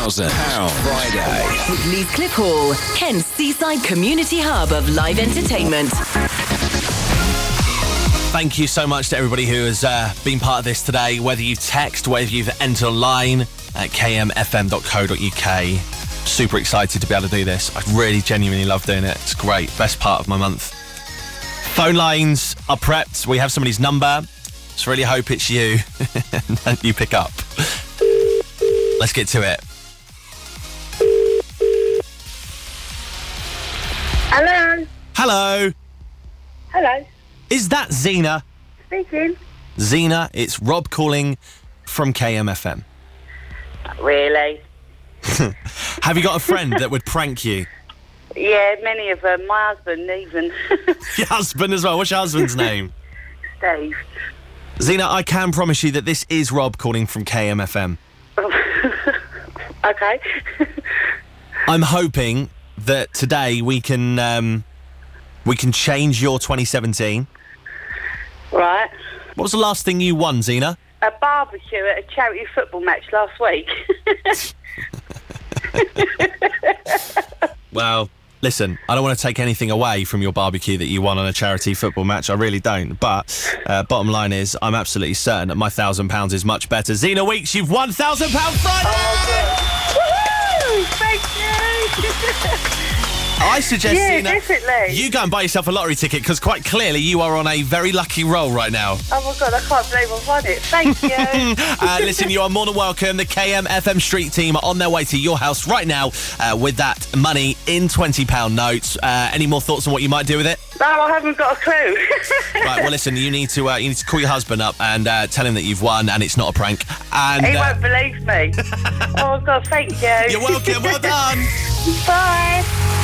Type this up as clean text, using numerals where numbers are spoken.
£1,000 Friday. With Leeds Cliff Hall, Kent's seaside community hub of live entertainment. Thank you so much to everybody who has been part of this today, whether you've texted, whether you've entered online at kmfm.co.uk. Super excited to be able to do this. I really genuinely love doing it. It's great. Best part of my month. Phone lines are prepped. We have somebody's number. So really hope it's you. And you pick up. Let's get to it. Hello. Hello. Hello. Is that Zena? Speaking. Zena, it's Rob calling from KMFM. Really? Have you got a friend that would prank you? Yeah, many of them. My husband, even. Your husband as well. What's your husband's name? Steve. Zena, I can promise you that this is Rob calling from KMFM. Okay. I'm hoping that today we can change your 2017. Right. What was the last thing you won, Zena? A barbecue at a charity football match last week. Well, listen, I don't want to take anything away from your barbecue that you won on a charity football match. I really don't. But bottom line is, I'm absolutely certain that my £1,000 is much better. Zena Weeks, you've won £1,000 Friday! Woohoo! Thank you! I suggest, Zena, definitely. you go and buy yourself a lottery ticket, because quite clearly you are on a very lucky roll right now. Oh my God, I can't believe I've won it. Thank you. Listen, you are more than welcome. The KMFM Street team are on their way to your house right now with that money in £20 notes. Any more thoughts on what you might do with it? No, I haven't got a clue. Right, well, listen, you need to call your husband up and tell him that you've won and it's not a prank. And He won't believe me. Oh my God, thank you. You're welcome. Well done. Bye.